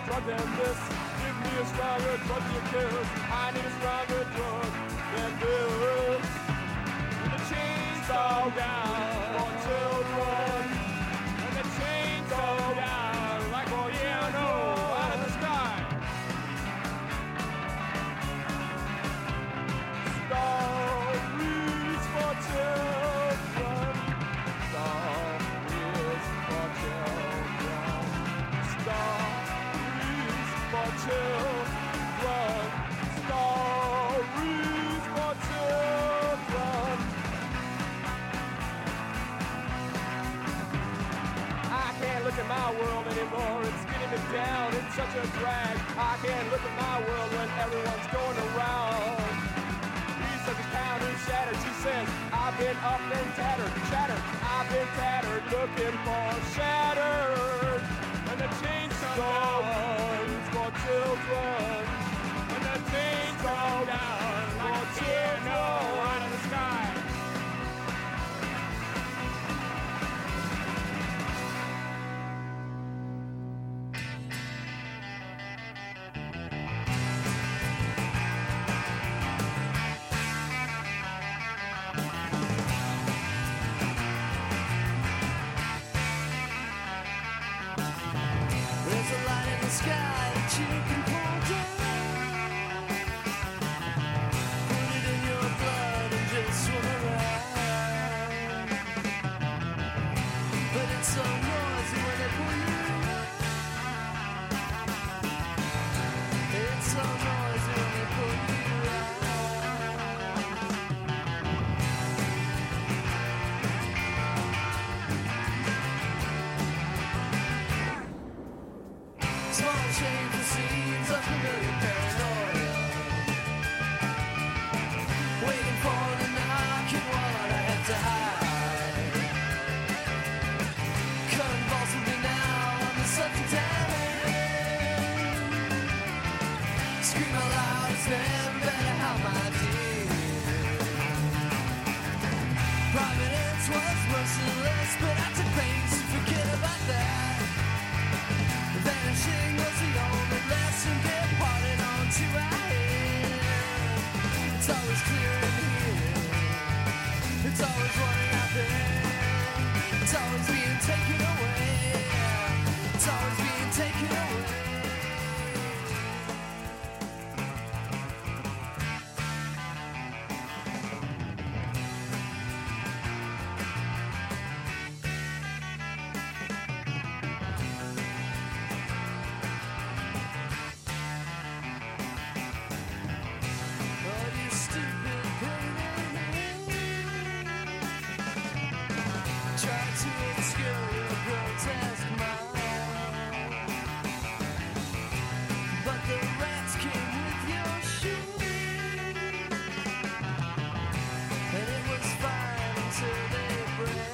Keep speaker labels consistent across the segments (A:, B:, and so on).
A: drug than this. Give me a stronger drug than this. I need a stronger drug than this. And the chains all down for children. And the chains all down like a piano out of the sky. Stories for children. Stories for children. Stories for children. Stories for children. I can't look at my world anymore. It's getting me down. It's such a drag. I can't look at my world when everyone's going around. He's such a town who's shattered. She says, I've been up and tattered, shattered. I've been tattered, looking for shattered. And the chains down for children. And the chains go down for children out of the sky.
B: There's a light in the sky that you can pull down. Put it in your blood and just swim around. But it's so noisy when they pull you around. It's so noisy when they pull you around. Small change the scenes of familiar paranoia. Waiting for the knocking what I have to hide. Convulsively now on the sudden time. Scream aloud, it's never better how my dear. Providence was merciless, but I took pains to forget about that. Vanishing was the only lesson departed onto our head. It's always clear in here. It's always running out there. It's always being taken away. It's always being taken away. Oh, you stupid painting. Try to obscure your grotesque mind. But the rats came with your shoe. And it was fine until they bred.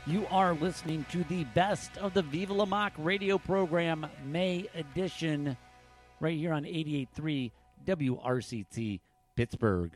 C: You are listening to the best of the Viva La Mock radio program, May edition, right here on 88.3 WRCT Pittsburgh.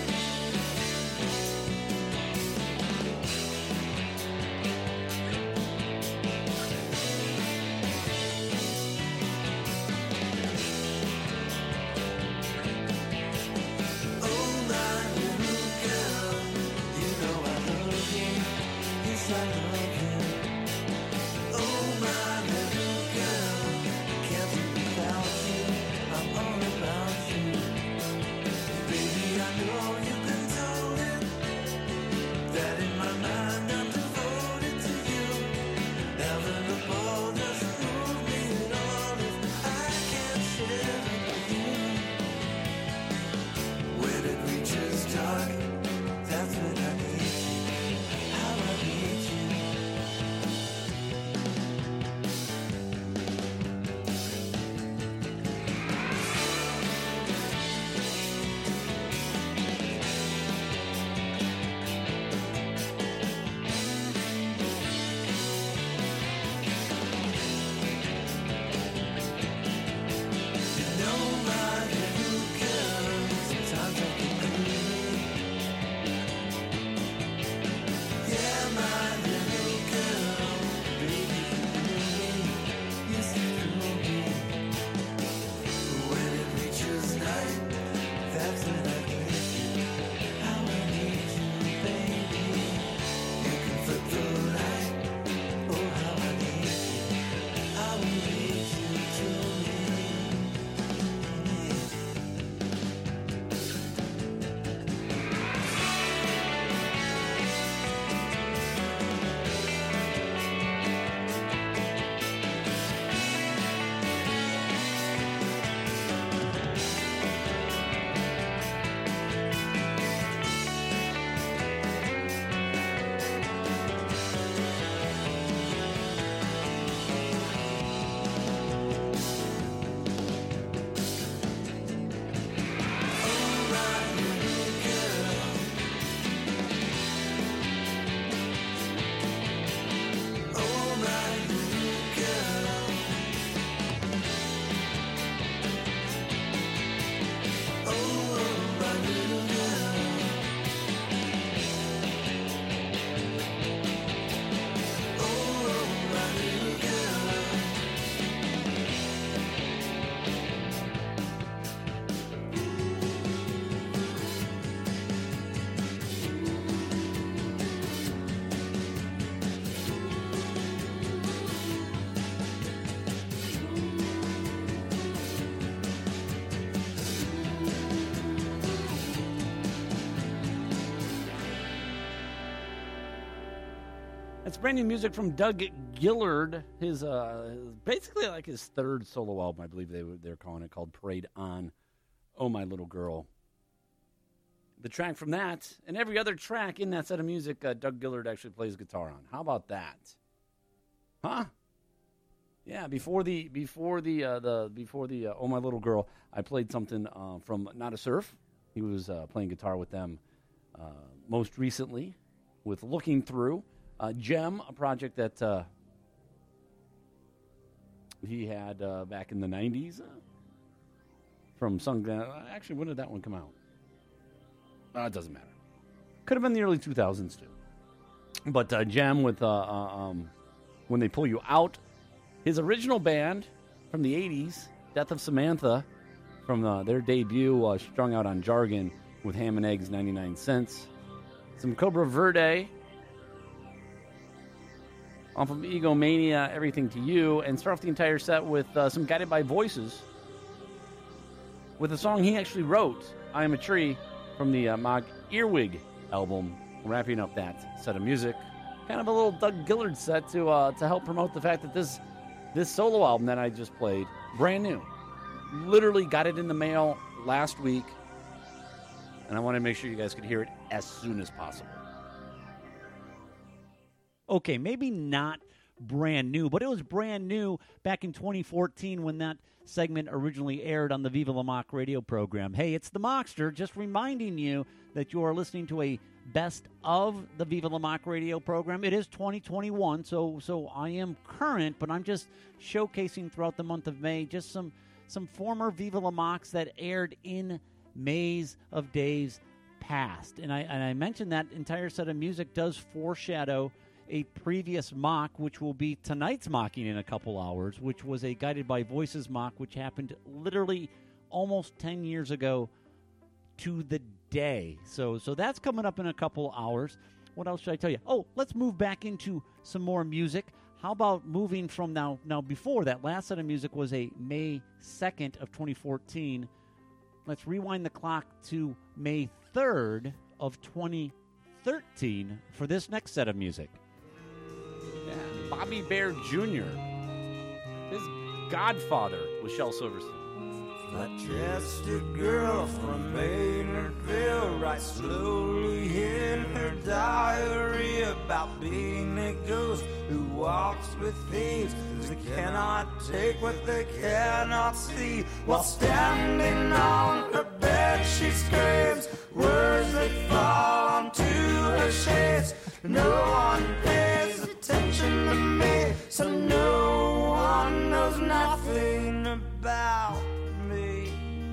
C: It's brand new music from Doug Gillard. His basically like his third solo album, I believe they're calling it, called Parade On. Oh My Little Girl. The track from that and every other track in that set of music, Doug Gillard actually plays guitar on. How about that? Huh? Yeah. Before the Oh My Little Girl, I played something from Not a Surf. He was playing guitar with them most recently with Looking Through. Gem, a project that he had back in the 90s from Sung. Actually, when did that one come out? It doesn't matter. Could have been the early 2000s, too. But Gem with When They Pull You Out. His original band from the 80s, Death of Samantha, from their debut, Strung Out on Jargon with Ham and Eggs, 99 cents. Some Cobra Verde off of Egomania, Everything to You, and start off the entire set with some Guided by Voices with a song he actually wrote, I Am a Tree, from the Mog Earwig album, wrapping up that set of music. Kind of a little Doug Gillard set to help promote the fact that this solo album that I just played, brand new. Literally got it in the mail last week, and I want to make sure you guys could hear it as soon as possible. Okay, maybe not brand new, but it was brand new back in 2014 when that segment originally aired on the Viva La Mock radio program. Hey, it's the Mockster, just reminding you that you are listening to a
D: best of the Viva La Mock radio program. It is 2021, so I am current, but I'm just showcasing throughout the month of May just some former Viva La Mocks that aired in Maze of Days past. And I mentioned that entire set of music does foreshadow a previous mock, which will be tonight's mocking in a couple hours, which was a Guided by Voices mock, which happened literally almost 10 years ago to the day. So that's coming up in a couple hours. What else should I tell you? Oh, let's move back into some more music. How about moving from now before that last set of music was a May 2nd of 2014. Let's rewind the clock to May 3rd of 2013 for this next set of music.
C: Yeah, Bobby Bear Jr., his godfather was Shel Silverstein.
B: Flat-chested girl from Maynardville writes slowly in her diary about being a ghost who walks with thieves that cannot take what they cannot see. While standing on her bed she screams words that fall onto her shades. No one pays attention to me, so no one knows nothing about me.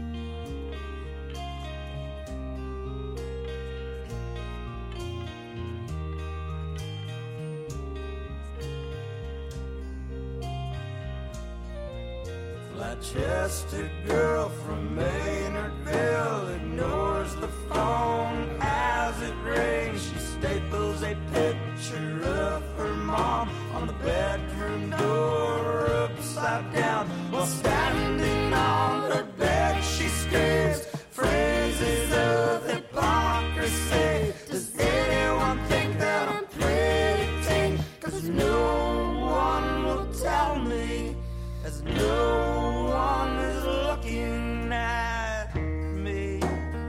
B: Flat-chested girl from Maynardville ignores the phone as it rings. She staples a picture of her mom on the bedroom door upside down. While standing on her bed she screams phrases of hypocrisy. Does anyone think that I'm pretty? 'Cause no one will tell me, as no one is looking at me.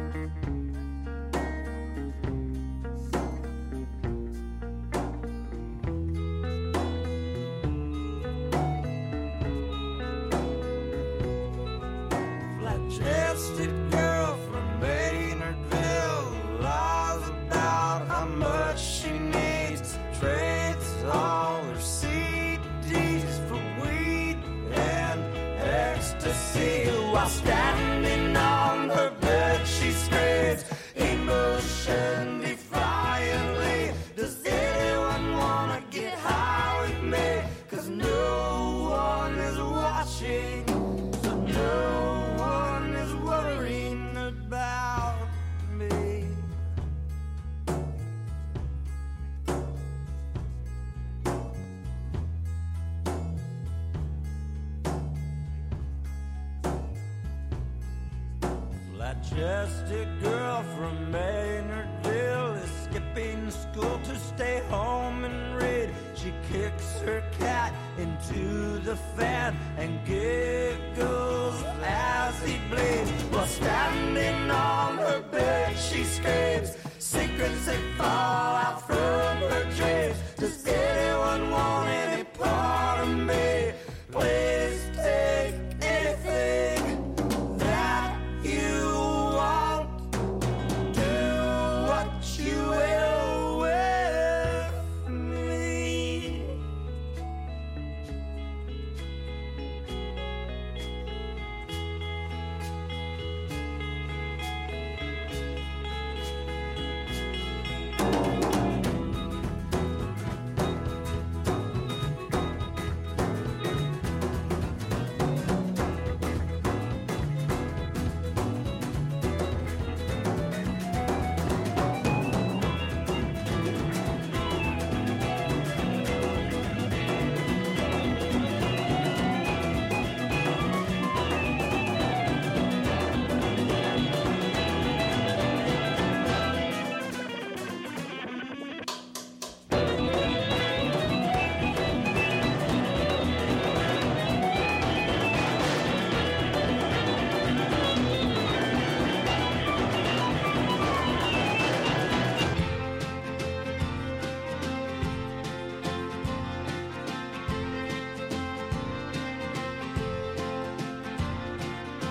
B: Flat-chested girl from Maynardville lies about how much she needs, trades all her CDs for weed and ecstasy. While standing on her bed she screams emotion defiantly. Does anyone wanna get high with me? 'Cause no one is watching, so no one is worrying about me. Flat-chested girl from Maynardville is skipping school to stay home and read. She kicks her cat into the fan and giggles as he bleeds. While standing on her bed she screams secrets that fall out from her dreams. Does anyone want any part of me? Please take anything that you want. Do what you will with me.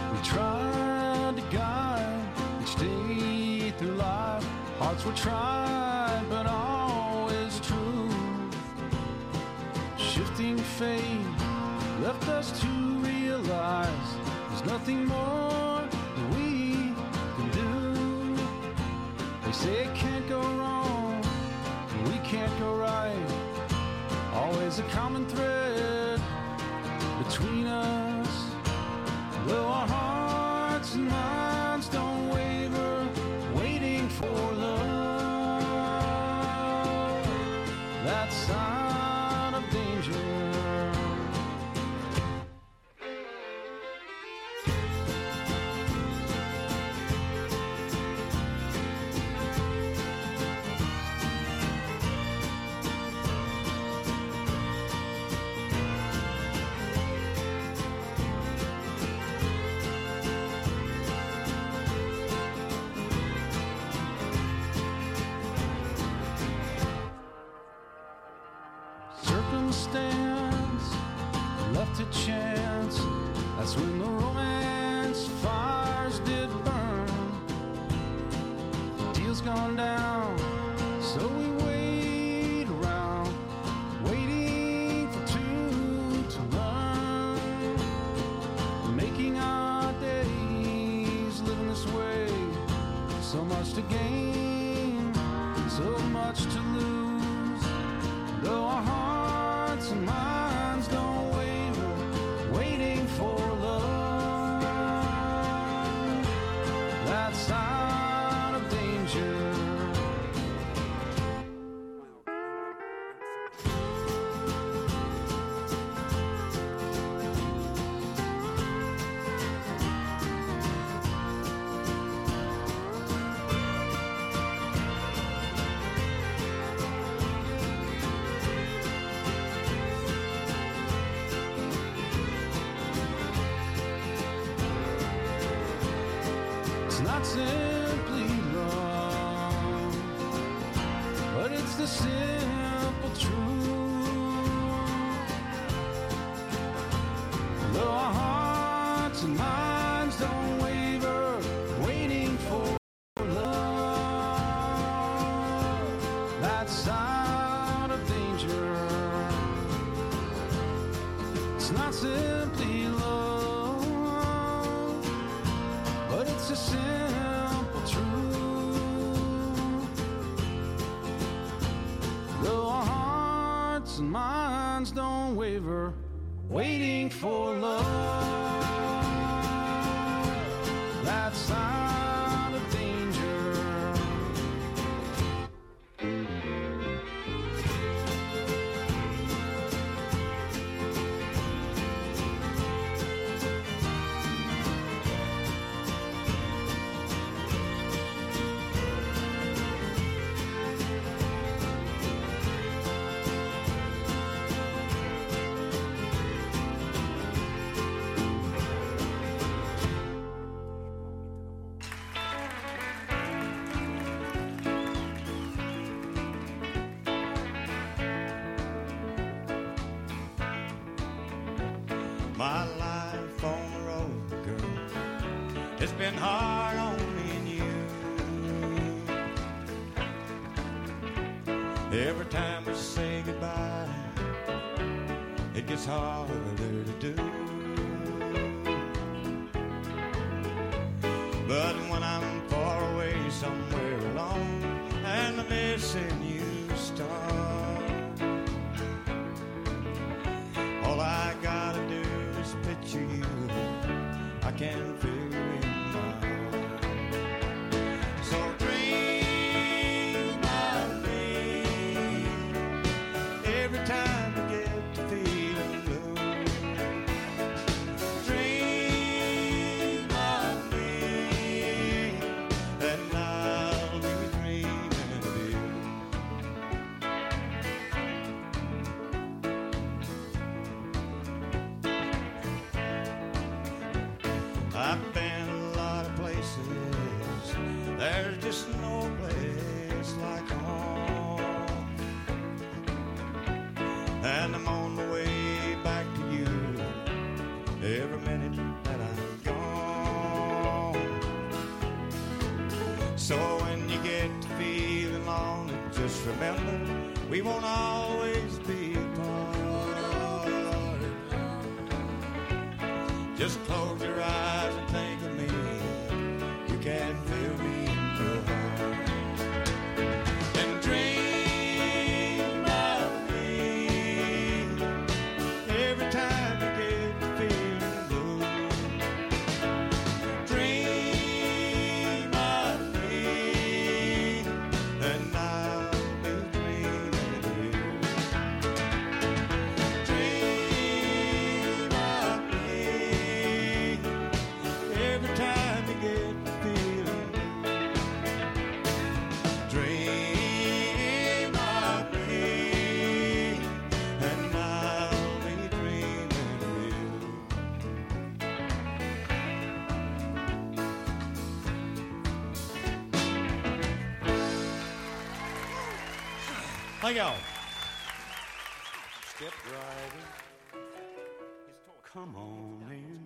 E: Tried to guide and stay through life. Hearts were trying Shifting fate left us to realize there's nothing more that we can do. They say it can't go wrong, but we can't go right. Always a common thread between us. Though our hearts and minds don't waver, waiting for love, that sign of danger. Circumstance left to chance, that's when the romance fires did burn. Deal's gone down, so we wait around, waiting for two to learn. Making our days, living this way, so much to gain, so much to lose. Though our hearts and minds don't waver, waiting for love, that sign of danger. It's not simply love, but it's the simple truth. Though our hearts and minds don't waver, waiting for love, that sign of danger. It's not simply love, but it's a simple truth. Though our hearts and minds don't waver, waiting for love, that sign of danger.
F: My life on the road, girl, it's been hard on me and you. Every time we say goodbye, it gets harder to do. But when I'm far away somewhere alone and the missing you start, all I gotta do is picture you. I can figure it out. So dream of me every time you get to feeling low. Dream of me, and I'll be dreaming of you. I've been a lot of places, there's just no place like home. And I'm on the way back to you every minute that I'm gone. So when you get to feeling lonely, just remember we won't always be apart. Just close your eyes and think of me. You can feel me in your heart. And dream of me every time you get the feeling blue. Dream of me, and I'll be dreaming of you. Dream of me every time you get the feeling blue. Dream of me, and I'll be dreaming of you. Thank y'all. Step right in. Come on in.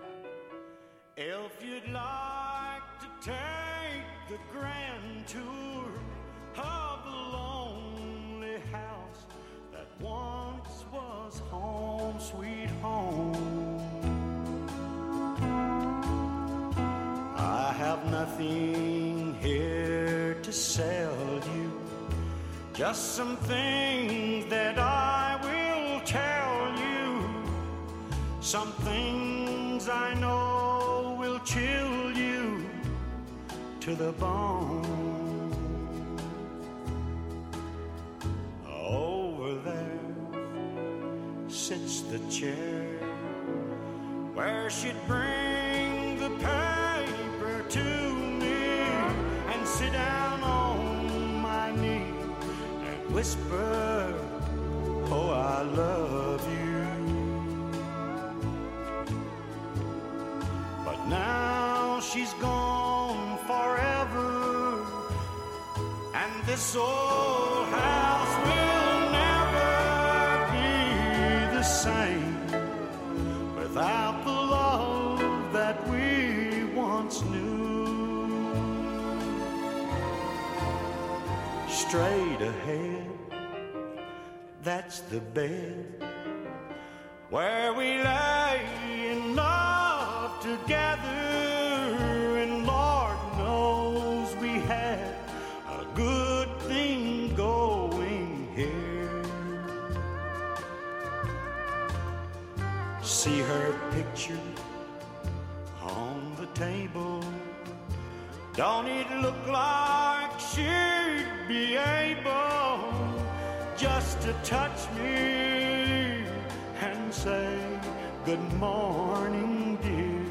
F: If you'd like to take the grand tour of the lonely house that once was home, sweet home, I have nothing here to sell you, just some things that I will tell you, some things I know will chill you to the bone. Over there sits the chair where she'd bring the paper to me and sit down on my knee and whisper, oh, I love you. But now she's gone forever, and this old house will never be the same without the love that we once knew. Straight ahead, that's the bed where we lay in love together, and Lord knows we had a good thing going here. See her picture on the table. Don't it look like she'd be able just to touch me and say, good morning, dear.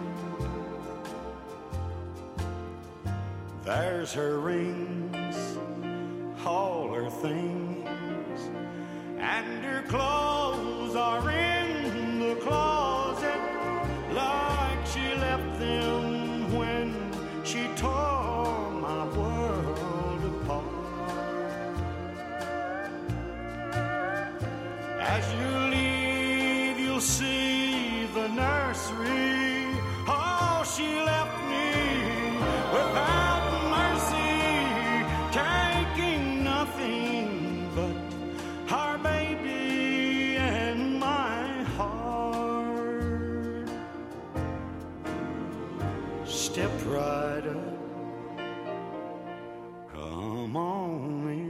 F: There's her rings, all her things, and her clothes are in the closet like she left them when she tore my world apart. As you leave, you'll see the nursery. Oh, she left me without mercy, taking nothing but her baby and my heart. Step right up, come on in.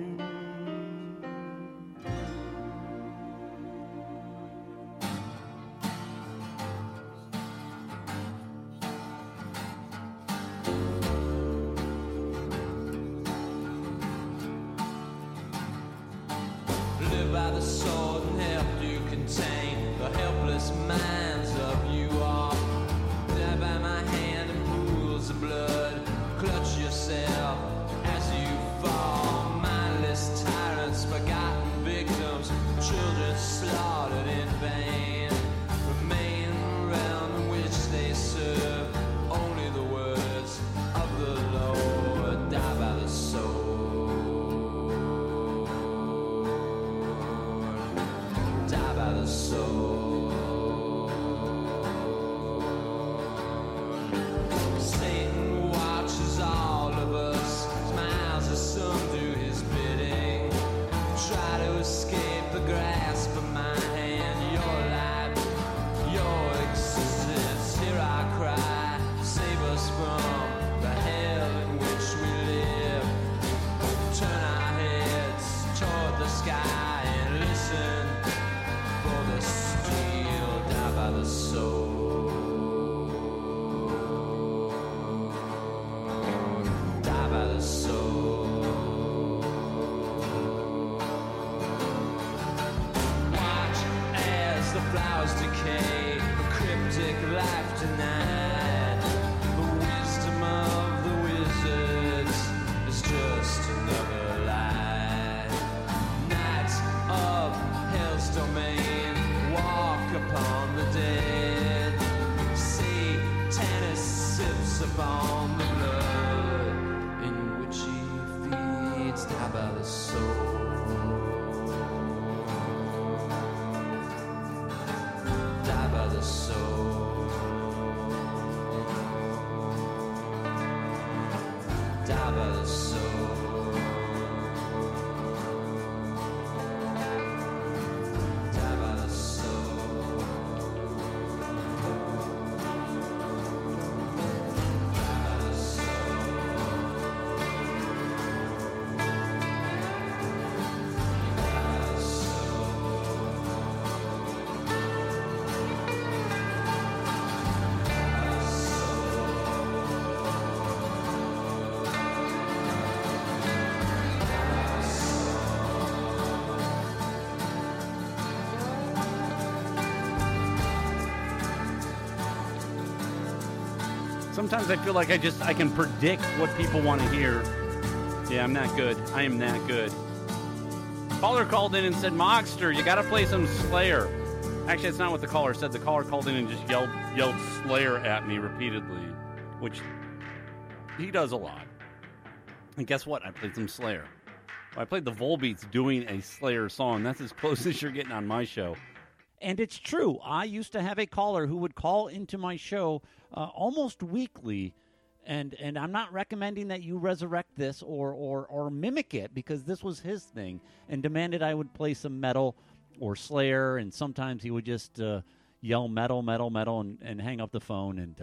G: Live by the sword and help you contain the helpless minds of you all. Die by my hand in pools of blood. Clutch yourself as you fall. Mindless tyrants, forgotten victims, children slaughtered in vain. Remain in the realm in which they serve only the words of the Lord. Die by the sword. Die by the sword. Satan watches all of us, smiles as some do his bidding. Try to escape the grasp of my hand. Your life, your existence life tonight. The wisdom of the wizards is just another lie. Knights of hell's domain walk upon the dead. Satanist sips upon the blood in which he feeds, die by the soul. Die by the soul. Die by the soul. Die by the soul.
C: Sometimes I feel like I can predict what people want to hear. Yeah, I'm not good. I am not good. Caller called in and said, Mockster, you got to play some Slayer. Actually, that's not what the caller said. The caller called in and just yelled Slayer at me repeatedly, which he does a lot. And guess what? I played some Slayer. I played the Volbeats doing a Slayer song. That's as close as you're getting on my show.
D: And it's true. I used to have a caller who would call into my show almost weekly, and I'm not recommending that you resurrect this or mimic it, because this was his thing, and demanded I would play some metal or Slayer, and sometimes he would just yell metal, metal, metal, and hang up the phone, and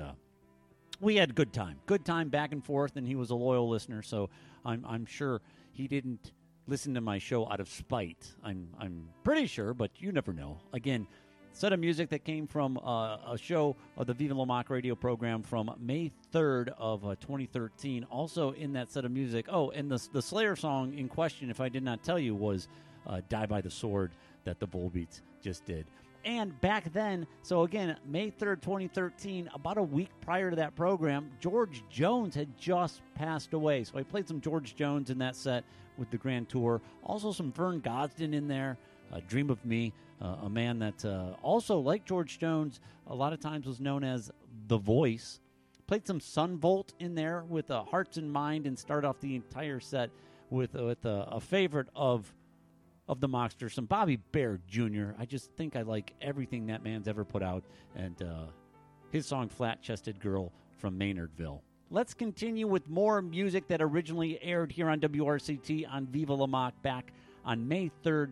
D: we had good time back and forth, and he was a loyal listener, so I'm sure he didn't listen to my show out of spite. I'm pretty sure, but you never know. Again, set of music that came from a show of the Viva La Mock radio program from May 3rd of 2013. Also in that set of music, and the Slayer song in question, if I did not tell you, was Die by the Sword that the Volbeats just did. And back then, so again, May 3rd, 2013, about a week prior to that program, George Jones had just passed away. So I played some George Jones in that set with the Grand Tour. Also some Vern Gosdin in there, Dream of Me, a man that also, like George Jones, a lot of times was known as The Voice. Played some Sun Volt in there with Hearts in Mind, and start off the entire set with a favorite of the Mockster, some Bobby Bear Jr. I just think I like everything that man's ever put out, and his song Flat Chested Girl from Maynardville. Let's continue with more music that originally aired here on WRCT on Viva La Mock back on May 3rd,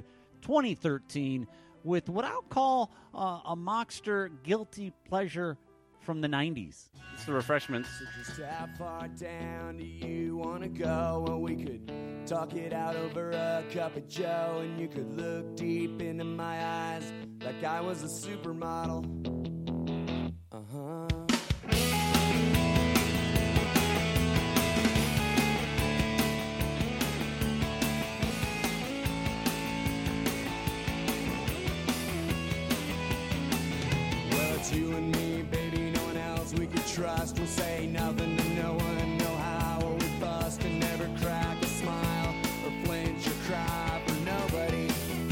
D: 2013, with what I'll call a Mockster guilty pleasure from the 90s.
C: It's the Refreshments.
B: So just how far down do you want to go? And we could talk it out over a cup of joe, and you could look deep into my eyes like I was a supermodel. Well, it's you and me, baby, no one else we could trust. We'll say nothing to no one, know how or we bust, and never crack a smile or flinch or cry for nobody.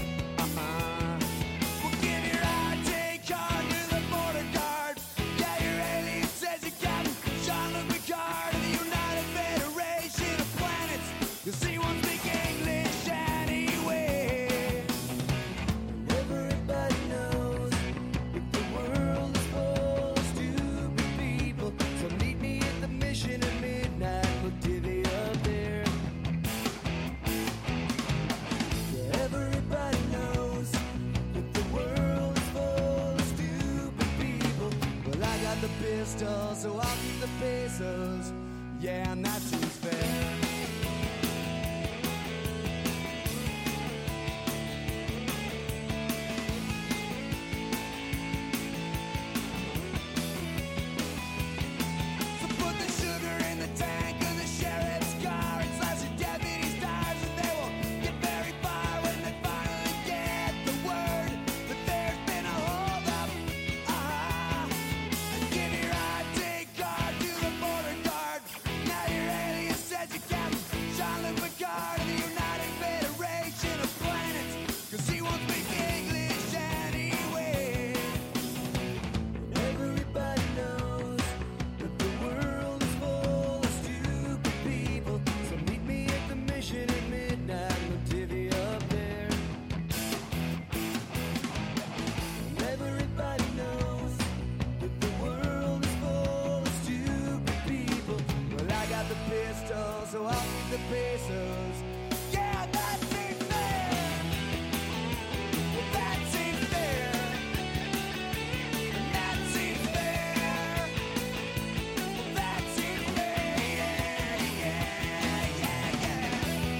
B: We'll give your ID card to the border guard. Yeah, your alien says you're Captain Jean-Luc Picard of the United Federation of Planets, 'cause he won't speak English anyway. And everybody knows that the world is full of stupid people. So meet me at the mission at midnight. We'll divvy up there. Yeah, everybody knows that the world is full of stupid people. Well, I got the pistol, so I'll keep the pesos. Yeah, and that seems fair. So put the sugar in the tank of the sheriff's car and slash the deputy's tires, and they will get very far when they finally get the word that there's been a holdup. And pesos. Yeah, that seems fair. That seems fair. That seems fair. That seems fair. Yeah, yeah, yeah, yeah.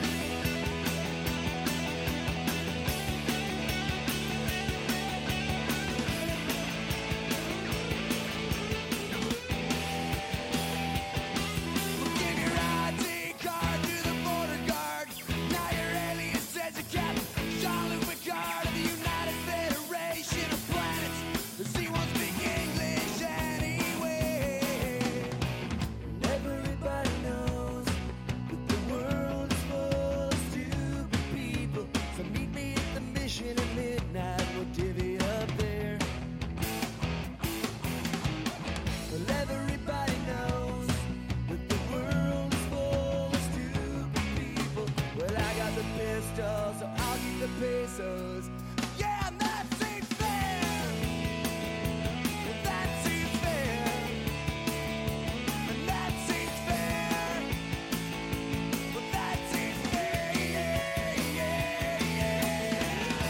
B: Give your ID card to the border guard. Now your alien says you can't. Jean-Luc Picard of the United Federation of Planets. Does he won't speak English anyway? And everybody knows that the world is full of stupid people. So meet me at the mission at midnight. We'll divvy up there. Well, everybody knows that the world is full of stupid people. Well, I got the pistol, so I'll keep the pesos. Yeah, and that seems fair. That seems fair. And that seems fair. Well, that seems fair. Yeah, yeah, yeah.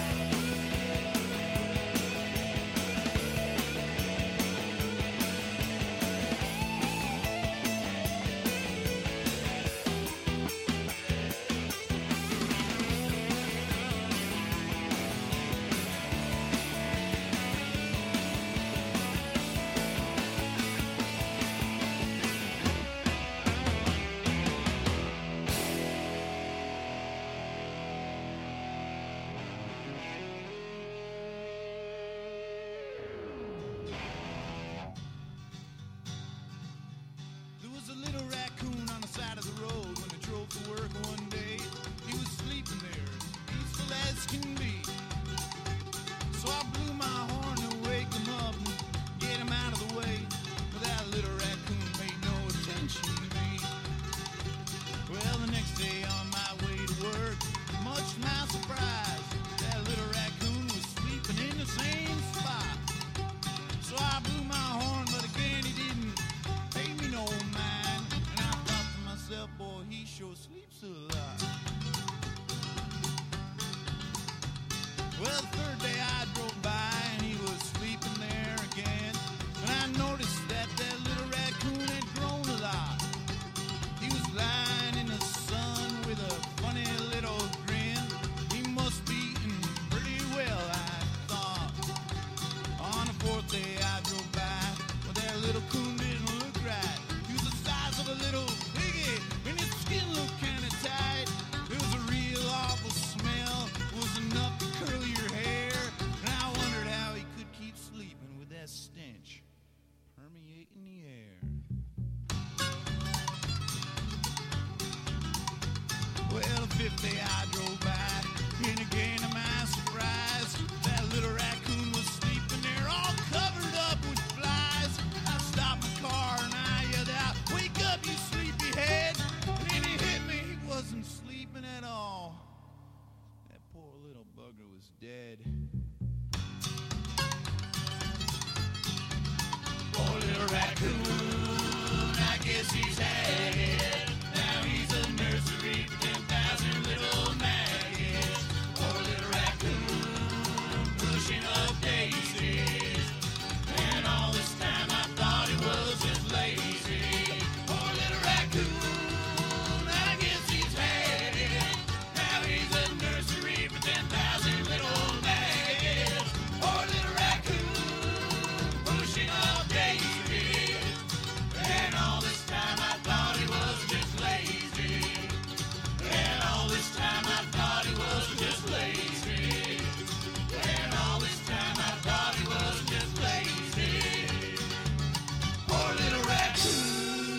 F: There was a little raccoon on the side of the road when I drove to work one day. He was sleeping there, peaceful as can be. So I blew my horn to wake him up and get him out of the way. But that little raccoon paid no attention to me. Well, the next day on my way to work, much to my surprise, that little raccoon was sleeping in the same spot. So I blew my horn, but again he didn't pay me no mind. And I thought to myself, boy, he sure sleeps a lot. Well, the third day I drove by and he was sleeping there again. And I noticed that that little raccoon had grown a lot. He was lying in the sun with a funny little grin. He must be eating pretty well, I thought. On the fourth day I drove by, but that little coon didn't look right. He was the size of a little piggy, and his skin looked kind of tight. It was a real awful smell. It was enough to curl your hair. And I wondered how he could keep sleeping with that stench permeating the air. Well, the fifth day I drove by, and again to my surprise, that little raccoon was sleeping there all covered up with flies. I stopped my car and I yelled out, "Wake up, you sleepyhead!" And then he hit me, he wasn't sleeping at all. That poor little bugger was dead. Poor little raccoon, I guess he's had it. Now he's a nursery for 10,000 little maggots. Poor little raccoon, pushing up daisies. And all this time I thought he was just lazy. Poor little raccoon, I guess he's had it. Now he's a nursery for 10,000 little maggots. Poor little raccoon, pushing up daisies. And all this time I thought he was just lazy. And all this time I thought he was just lazy. And all this time I thought he was just lazy. Poor little raccoon.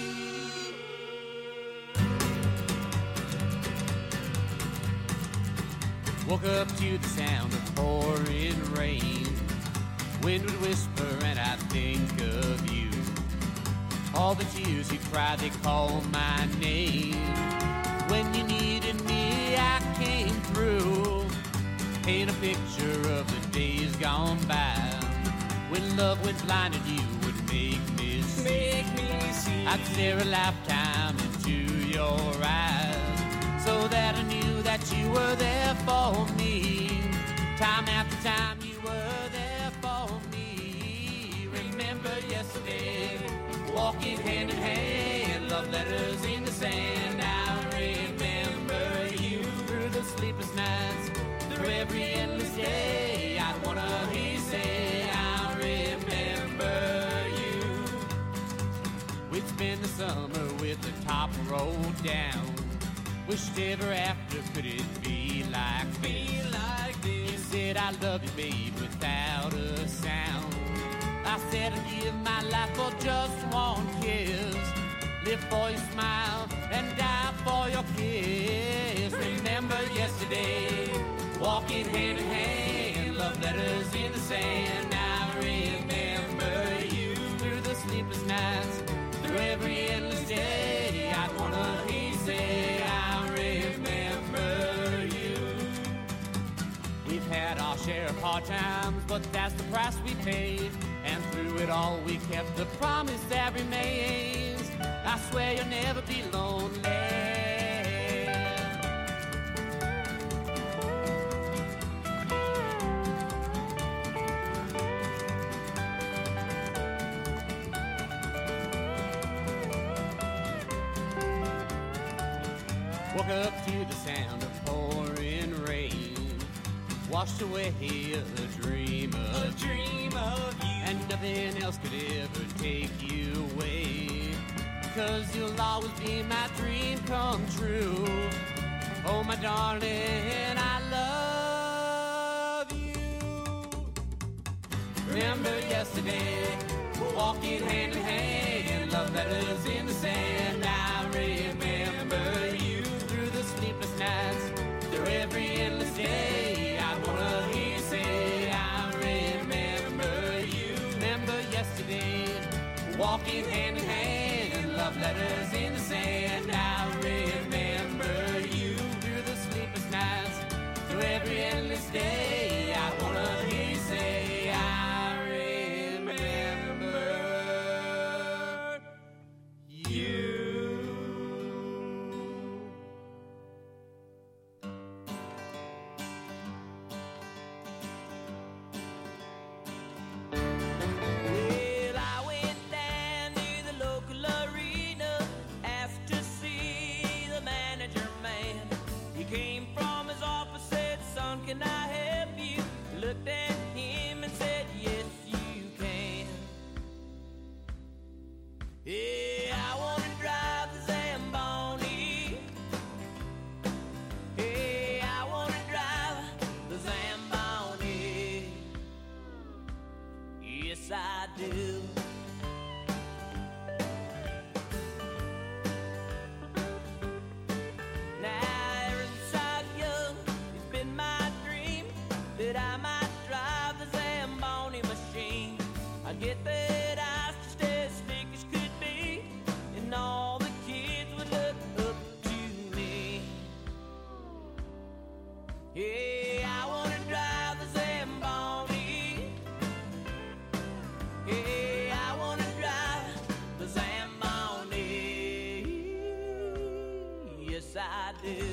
G: Woke up to the sound of pouring rain. Wind would whisper and I'd think of you. All the tears you cried, they called my name. When you needed me, I came through. Paint a picture of the days gone by. When love went blind and you would make me see. I'd stare a lifetime into your eyes. so that I knew that you were there for me. Time after time you were there for me. Remember yesterday, walking hand in hand, love letters in the sand. I remember you through the sleepless nights, through every endless day. I wanna hear you say, I remember you. We'd spend the summer with the top rolled down. Wished ever after could it be like this? You said I love you, babe, without a sound. I said I'd give my life for just one kiss. Live for your smile and die for your kiss. Remember yesterday, walking hand in hand, love letters in the sand. I remember you through the sleepless nights, through every endless day. I wanna hear you say, I remember you. We've had our share of hard times, but that's the price we paid. And through it all we kept the promise that remains. I swear you'll never be lonely. Woke up to the sound of pouring rain, washed away a dream of you, and nothing else could ever take you away, 'cause you'll always be my dream come true. Oh my darling, I love you. Remember yesterday, walking hand in hand, love letters in the sand. I remember you through the sleepless nights, through every endless day. I wanna hear you say, I remember you. Remember yesterday, walking hand in hand, love letters in the sand. I remember you through the sleepless nights, through every endless day. I wanna hear you say, I remember you.
B: Well, I went down to the local arena, asked to see the manager man. He came from his office, said, son, can I help you? Looked at him and said, yes, you can. Yeah, I want to drive the Zamboni. Hey, I want to drive the Zamboni. Yes, I do. Now, ever since I was young, it's been my dream that I might drive the Zamboni machine. I get that ice just as slick as could be, and all the kids would look up to me. Yeah, I want to drive the Zamboni. Yeah, I want to drive the Zamboni. Yes, I do.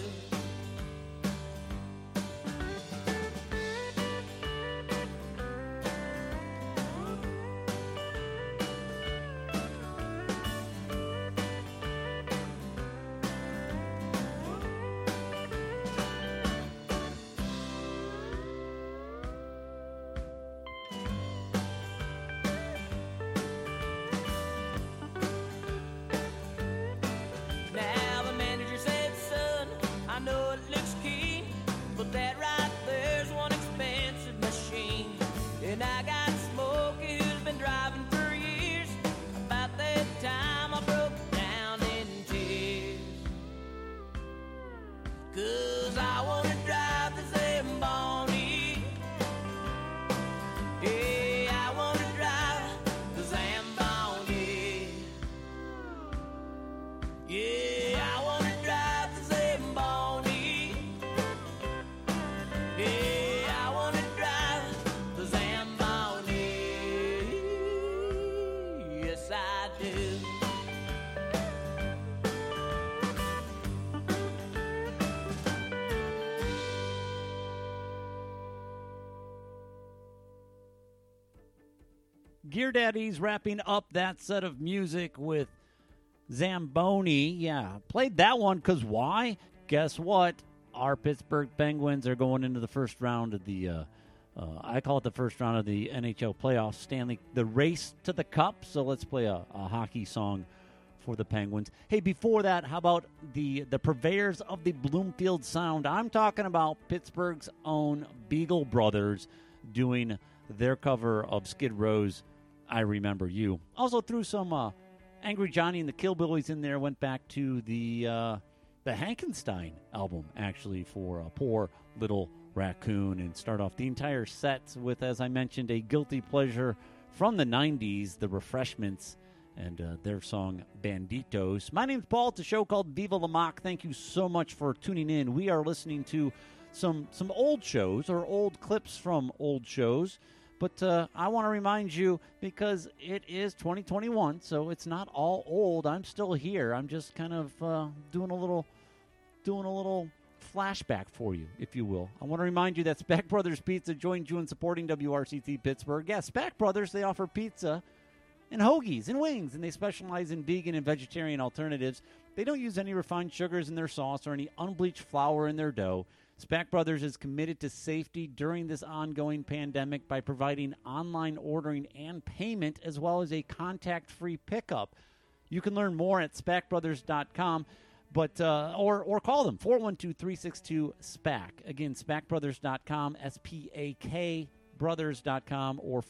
D: Gear Daddy's wrapping up that set of music with Zamboni. Yeah, played that one because why? Guess what? Our Pittsburgh Penguins are going into the first round of the, I call it the first round of the NHL playoffs, the race to the cup. So let's play a hockey song for the Penguins. Hey, before that, how about the purveyors of the Bloomfield Sound? I'm talking about Pittsburgh's own Beagle Brothers doing their cover of Skid Row's I Remember You. Also threw some Angry Johnny and the Killbillies in there, went back to the Hankenstein album, actually, for a Poor Little Raccoon, and start off the entire set with, as I mentioned, a guilty pleasure from the 90s, The Refreshments, and their song Banditos. My name's Paul. It's a show called Viva La Mock. Thank you so much for tuning in. We are listening to some old shows, or old clips from old shows, but I want to remind you, because it is 2021, so it's not all old. I'm still here. I'm just kind of doing a little flashback for you, if you will. I want to remind you that Speck Brothers Pizza joined you in supporting WRCT Pittsburgh. Yes, Speck Brothers, they offer pizza and hoagies and wings, and they specialize in vegan and vegetarian alternatives. They don't use any refined sugars in their sauce or any unbleached flour in their dough. Speck Brothers is committed to safety during this ongoing pandemic by providing online ordering and payment, as well as a contact-free pickup. You can learn more at SpackBrothers.com. But or call them, 412-362-SPAC. Again, SpackBrothers.com, SPAK Brothers.com, or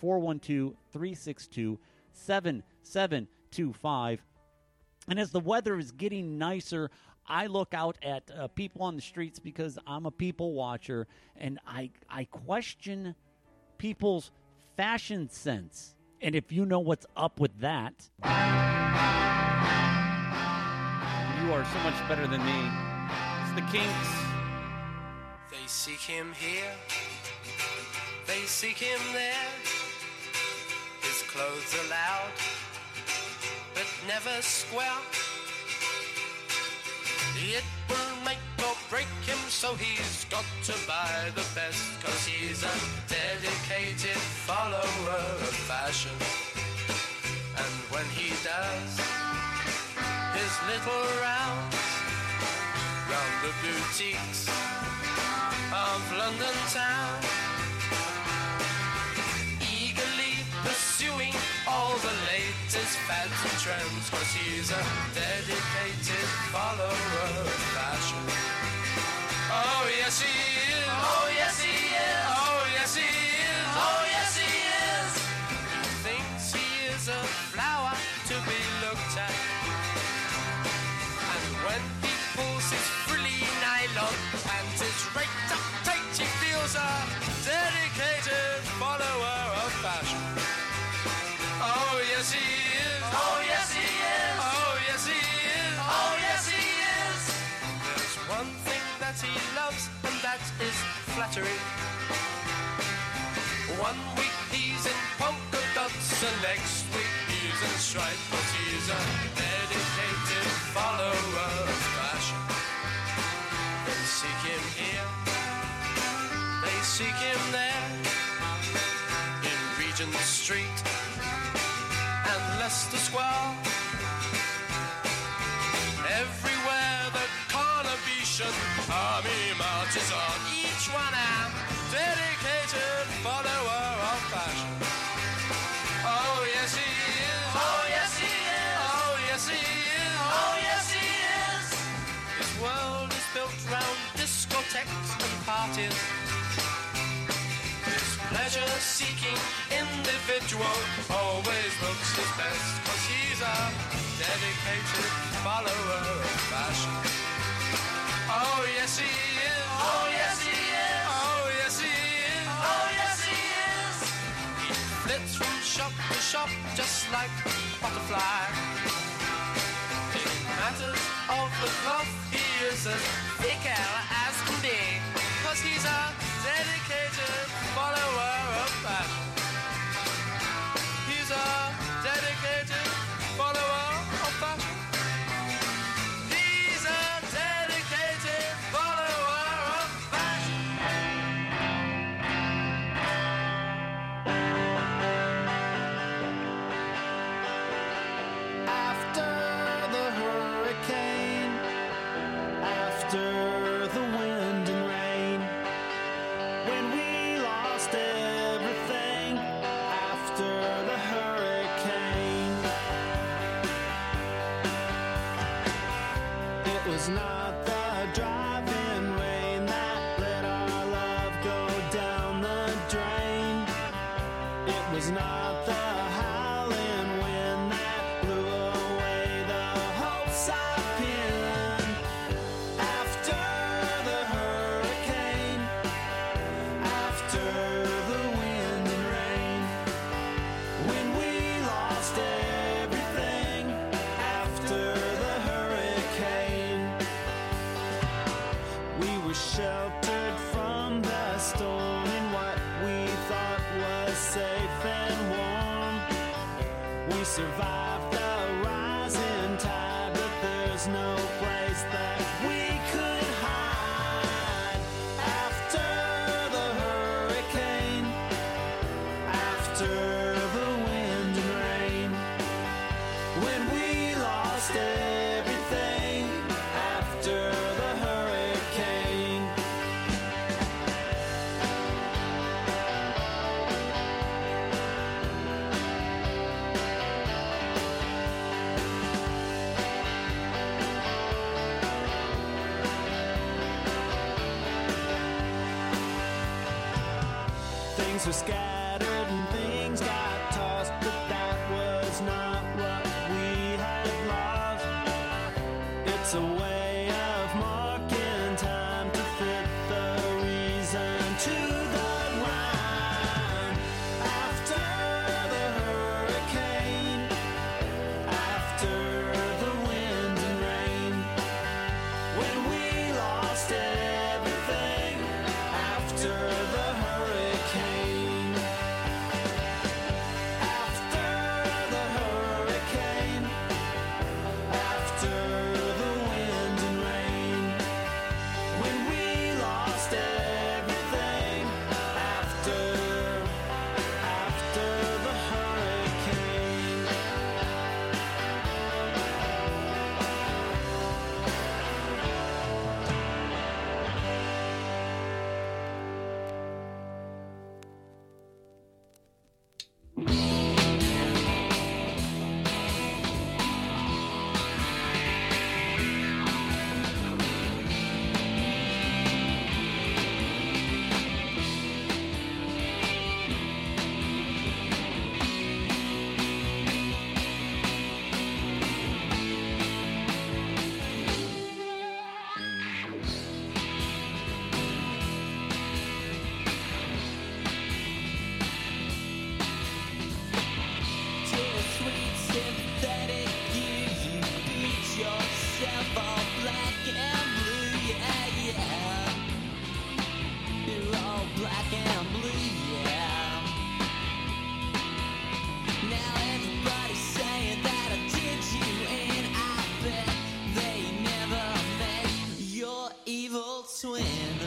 D: 412-362-7725. And as the weather is getting nicer, I look out at people on the streets because I'm a people watcher, and I question people's fashion sense. And if you know what's up with that, you are so much better than me. It's the Kinks.
B: They seek him here, they seek him there. His clothes are loud, but never square. It will make or break him, so he's got to buy the best, 'cause he's a dedicated follower of fashion. And when he does his little rounds round the boutiques of London town, eagerly pursuing all the latest fads and trends, 'cause he's a dedicated follower of fashion. Oh yes he is, oh yes he is, oh yes he is, oh yes he is. He thinks he is a flower to be looked at, and when he pulls his frilly nylon and his raked up tight, he feels a dedicated follower of fashion. Oh yes he is, oh yes he is, oh yes he is, oh yes he is. There's one thing that he loves, and that is flattery. One week he's in polka dots, and next week he's in stripes, 'cause he's a dedicated follower of fashion. They seek him here, they seek him there, in Regent Street and Leicester Square. Everywhere the Carnation army marches on, each one a dedicated follower of fashion. Oh yes he is, oh yes he is, oh yes he is, oh yes he is. His world is built round discotheques and parties. His pleasure-seeking individual always looks his best, 'cause he's a dedicated follower of fashion. Oh yes he is, oh yes he is, oh yes he is, oh yes he is. He flits from shop to shop just like a butterfly. In matters of the cloth, he is as thick as can be, 'cause he's a dedicated follower of fashion. He's a dedicated follower of fashion. He's a dedicated follower of fashion.
E: was not the howling wind that blew away the hopes I've pinned. After the hurricane, after the wind and rain, when we lost everything, after the hurricane, we were sheltered from the storm in what we thought was safe and warm. We survived the rising tide, but there's no place that we could hide. After the hurricane, after the wind and rain, when we lost everything, after the hurricane. Things were scattered and things got tossed, but that was not what we had lost. It's a way of marking time to fit the reason to the rhyme. After the hurricane, after the wind and rain, when we lost everything, after the hurricane, after the hurricane, after the wind and rain, when we lost everything, after the hurricane.
G: Evil twin.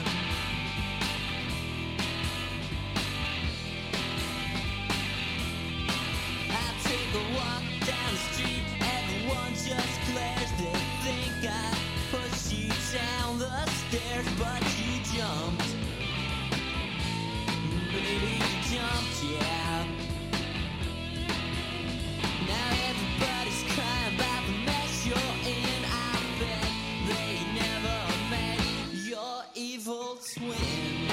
G: I take a walk down the street, everyone just glares. They think I pushed you down the stairs, but you jumped. Baby, you jumped, yeah. Now everybody's crying about the mess you're in. I bet they never met your evil twin.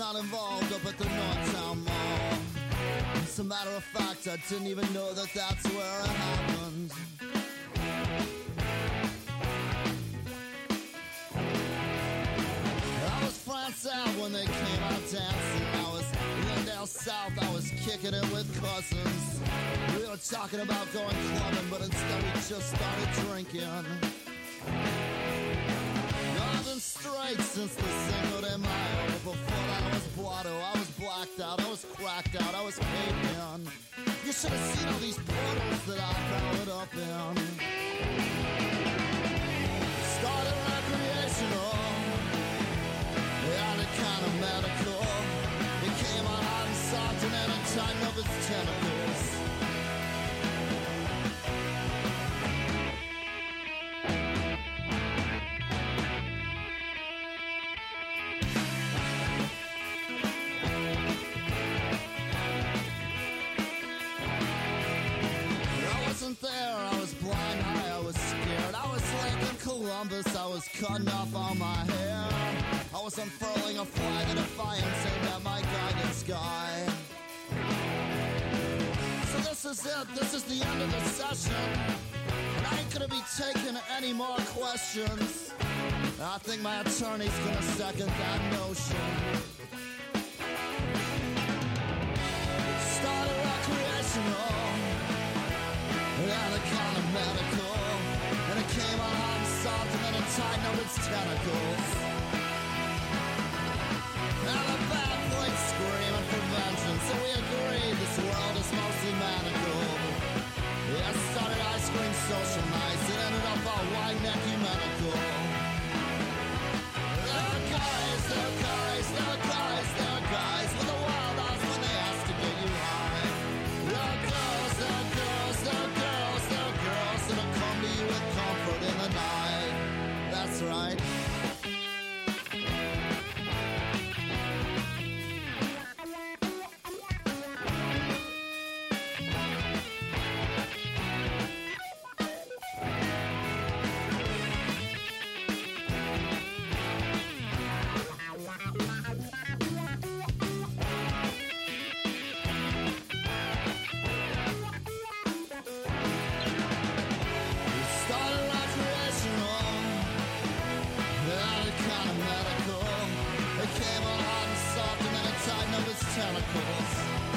H: not involved up at the Northtown Mall. As a matter of fact, I didn't even know that that's where it happened. I was France out when they came out dancing. I was Glendale South, I was kicking it with cousins. We were talking about going clubbing, but instead we just started drinking. I've been straight since the Cinco de Mayo. Before that I was blotto, I was blacked out, I was cracked out, I was caved in. You should have seen all these portals that I powered up in. Started recreational, yeah, kind of medical. It came on hot and soft and then it tightened up its tentacles. There, I was blind high, I was scared. I was like in Columbus, I was cutting off all my hair. I was unfurling a flag of defiance aimed at my guidance sky. So this is it, this is the end of the session. And I ain't gonna be taking any more questions. I think my attorney's gonna second that notion. Started recreational, and it kind of medical, and it came on hot and soft and then it tightened up its tentacles. And the bad boys screaming for vengeance, and we agreed this world is mostly manacled. Yeah, it started ice cream social nights, it ended up all white neck ecumenical. There are guys, there are guys, there are guys, there are guys with the wild eyes when they ask to get you high. There are girls, there are girls, there are girls, there are girls that'll come to you with comfort in the night. That's right. Tentacles.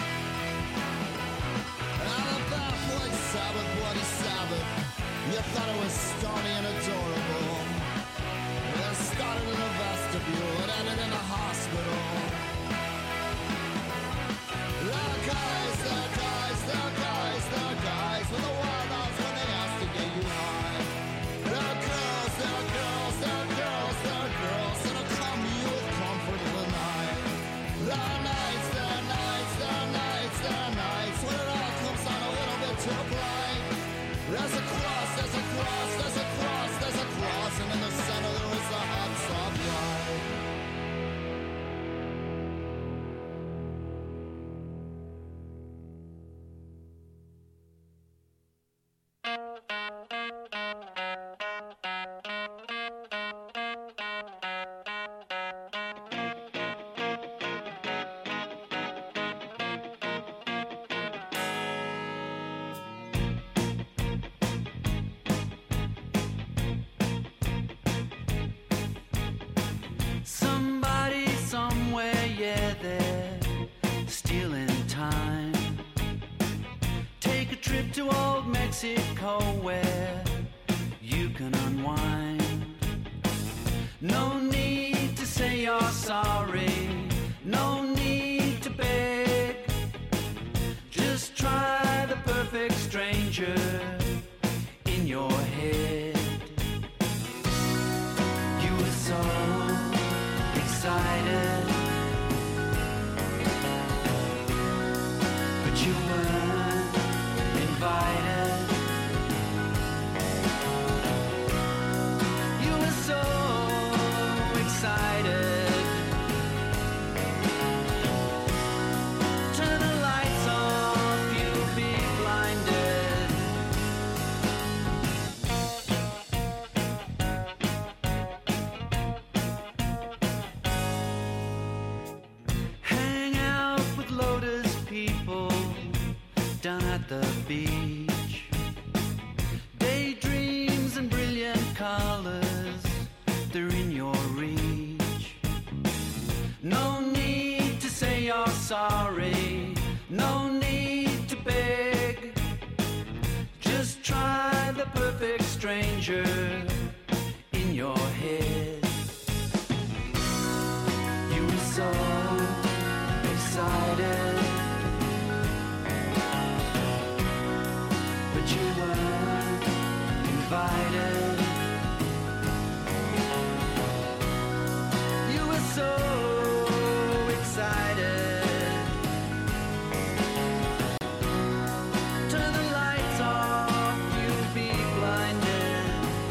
H: And the bad boy Sabbath, bloody Sabbath. You thought it was stony and adorable. It started in a vestibule, it ended in a hospital. There are guys, there are guys, there are guys, there are guys with the wild eyes when they ask to get you high. There are girls, there are girls, there are girls, there are girls that'll come to you with comfort in the night. There are nights, there are nights, there are nights, there are nights when it all comes on a little bit too bright. There's a cross, there's a cross, there's a cross, there's a cross, and in the center there is a hot, soft light.
B: To old Mexico where you can unwind. No need to say you're sorry, no need to beg. Just try the perfect stranger in your head. You were so excited, but you weren't invited. You were so excited. Turn the lights off, you'll be blinded. the beach. Daydreams and brilliant colors, they're in your reach. No need to say you're sorry, no need to beg. Just try the perfect stranger in your head. You were so excited, but you weren't invited. You were so excited. Turn the lights off, you'll be blinded.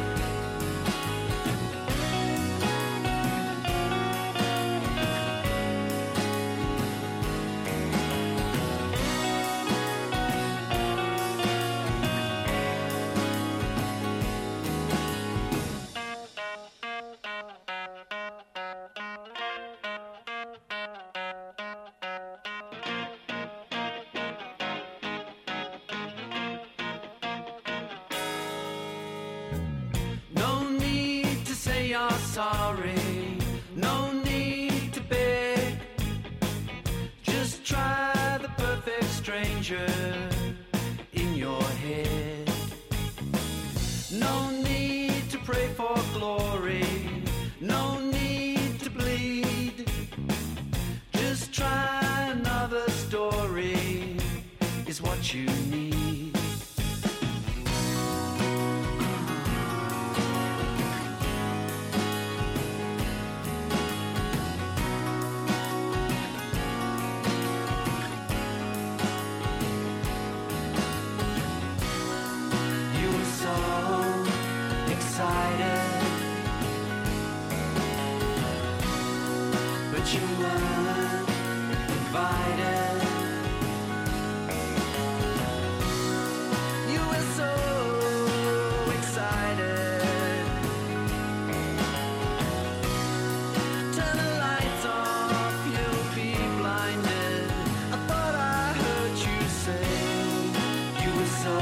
B: No need to say you're sorry, no need to beg. Just try the perfect stranger in your head. No need to pray for glory, no need to bleed. Just try another story is what you need. You were so excited, but you weren't invited. You were so excited. Turn the lights off, you'll be blinded. I thought I heard you say you were so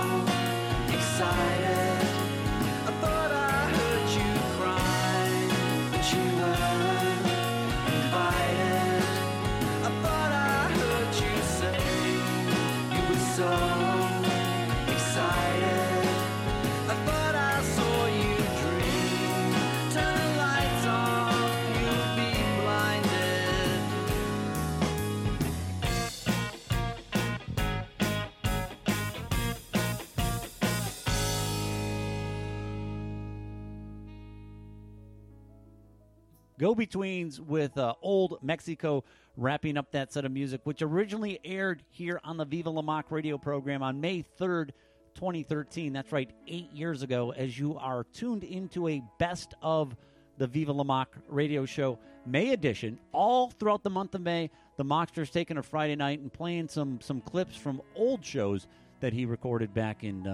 B: excited. I thought I heard you cry, but you weren't invited. I thought I heard you say you were so excited. I thought I saw you dream. Turn the lights off, you'll be blinded.
D: Go-Betweens with Old Mexico wrapping up that set of music, which originally aired here on the Viva La Mock radio program on May 3rd, 2013. That's right, 8 years ago, as you are tuned into a best of the Viva La Mock radio show May edition. All throughout the month of May, the Mockster's taking a Friday night and playing some clips from old shows that he recorded back in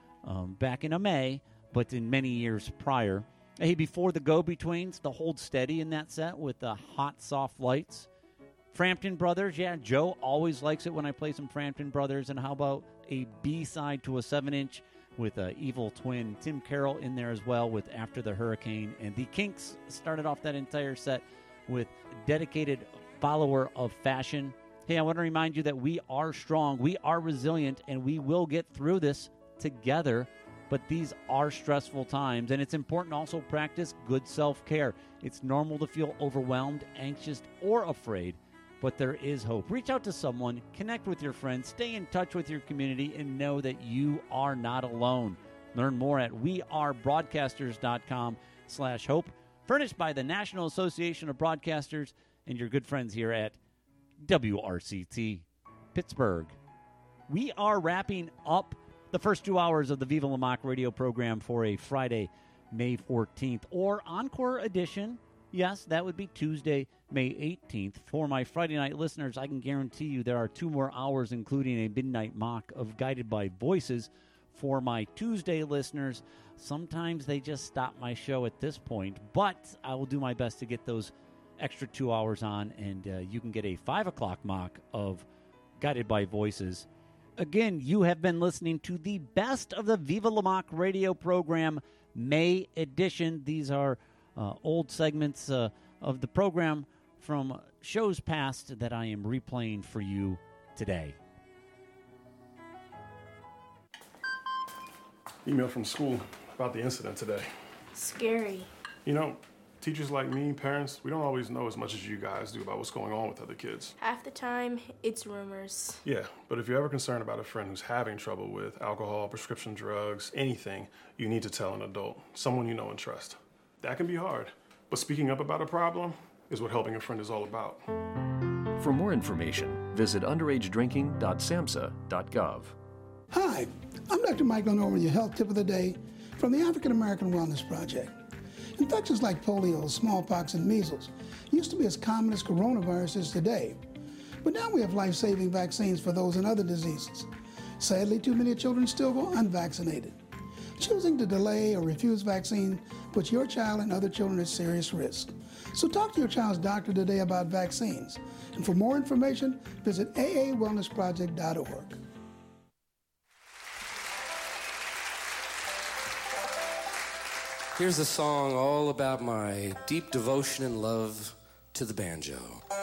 D: May, but in many years prior. Hey, before the Go-Betweens, the Hold Steady in that set with the Hot Soft Lights. Frampton Brothers, yeah, Joe always likes it when I play some Frampton Brothers. And how about a B-side to a 7-inch with Evil Twin, Tim Carroll in there as well with After the Hurricane. And the Kinks started off that entire set with Dedicated Follower of Fashion. Hey, I want to remind you that we are strong, we are resilient, and we will get through this together. But these are stressful times, and it's important to also practice good self-care. It's normal to feel overwhelmed, anxious, or afraid, but there is hope. Reach out to someone, connect with your friends, stay in touch with your community, and know that you are not alone. Learn more at wearebroadcasters.com/hope, furnished by the National Association of Broadcasters and your good friends here at WRCT Pittsburgh. We are wrapping up the first 2 hours of the Viva La Mock radio program for a Friday, May 14th, or Encore edition. Yes, that would be Tuesday, May 18th. For my Friday night listeners, I can guarantee you there are 2 more hours, including a midnight mock of Guided by Voices. For my Tuesday listeners, sometimes they just stop my show at this point, but I will do my best to get those extra 2 hours on, and you can get a 5 o'clock mock of Guided by Voices Again, you have been listening to the best of the Viva La Mock radio program, May edition. These are old segments of the program from shows past that I am replaying for you today.
I: Email from school about the incident today.
J: Scary.
I: You know, teachers like me, parents, we don't always know as much as you guys do about what's going on with other kids.
J: Half the time, it's rumors.
I: Yeah, but if you're ever concerned about a friend who's having trouble with alcohol, prescription drugs, anything, you need to tell an adult, someone you know and trust. That can be hard, but speaking up about a problem is what helping a friend is all about.
K: For more information, visit underagedrinking.samhsa.gov.
L: Hi, I'm Dr. Mike Lenore with your health tip of the day from the African American Wellness Project. Infections like polio, smallpox, and measles used to be as common as coronavirus is today. But now we have life-saving vaccines for those and other diseases. Sadly, too many children still go unvaccinated. Choosing to delay or refuse vaccine puts your child and other children at serious risk. So talk to your child's doctor today about vaccines. And for more information, visit aawellnessproject.org.
M: Here's a song all about my deep devotion and love to the banjo.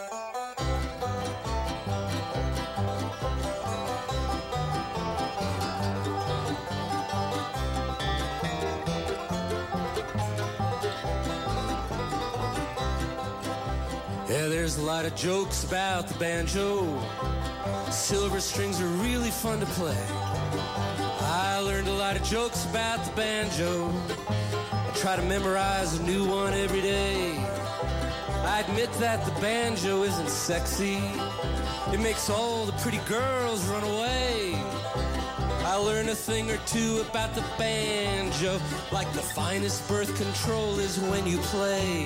M: Yeah, there's a lot of jokes about the banjo. Silver strings are really fun to play. I learned a lot of jokes about the banjo. Try to memorize a new one every day. I admit that the banjo isn't sexy. It makes all the pretty girls run away. I learned a thing or two about the banjo, like the finest birth control is when you play.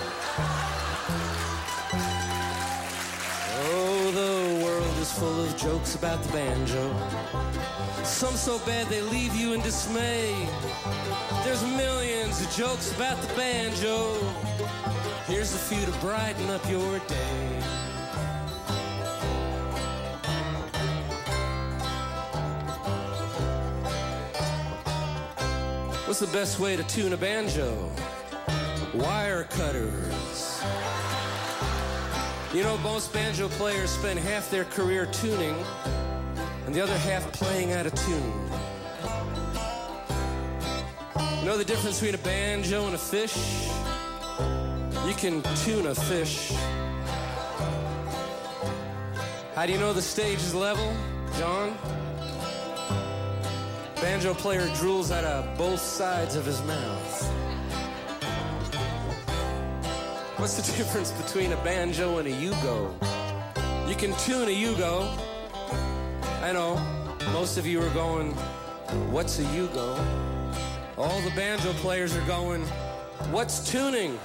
M: Oh, the world is full of jokes about the banjo. Some so bad they leave you in dismay. There's millions of jokes about the banjo. Here's a few to brighten up your day. What's the best way to tune a banjo? Wire cutters. You know, most banjo players spend half their career tuning and the other half playing out of tune. You know the difference between a banjo and a fish? You can tune a fish. How do you know the stage is level, John? Banjo player drools out of both sides of his mouth. What's the difference between a banjo and a yugo? You can tune a yugo. I know, most of you are going, what's a yugo? All the banjo players are going, what's tuning?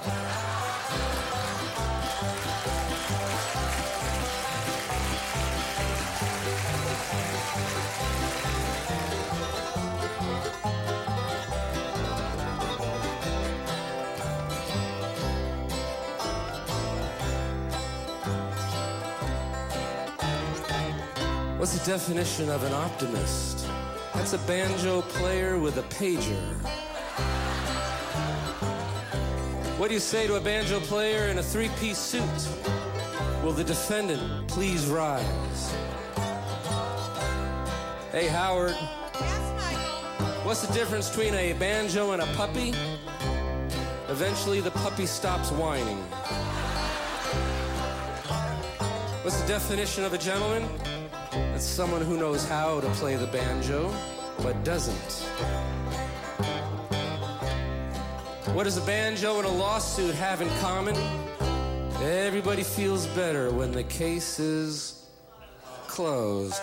M: What's the definition of an optimist? That's a banjo player with a pager. What do you say to a banjo player in a three-piece suit? Will the defendant please rise? Hey, Howard.
N: Yes, Michael.
M: What's the difference between a banjo and a puppy? Eventually, the puppy stops whining. What's the definition of a gentleman? That's someone who knows how to play the banjo, but doesn't. What does a banjo and a lawsuit have in common? Everybody feels better when the case is closed.